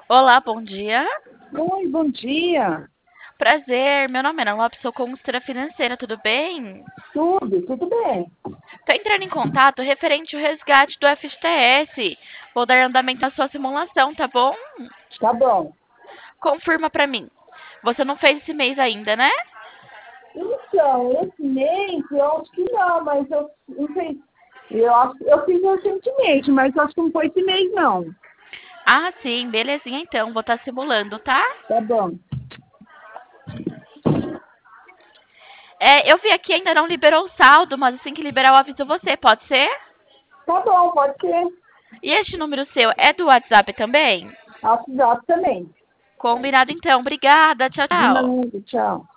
Olá, bom dia. Oi, bom dia. Prazer, meu nome é Ana Lopes, sou consultora financeira, tudo bem? Tudo bem? Tô entrando em contato referente ao resgate do FGTS. Vou dar andamento à sua simulação, tá bom? Tá bom. Confirma pra mim. Você não fez esse mês ainda, né? Então, esse mês, eu acho que não, mas eu não sei. Eu acho que eu fiz recentemente, mas eu acho que não foi esse mês, não. Ah, sim, belezinha então. Vou estar simulando, tá? Tá bom. Eu vi aqui ainda não liberou o saldo, mas assim que liberar eu aviso você, pode ser? Tá bom, pode ser. E este número seu é do WhatsApp também? WhatsApp também. Combinado então. Obrigada. Tchau, De tchau. nada, tchau.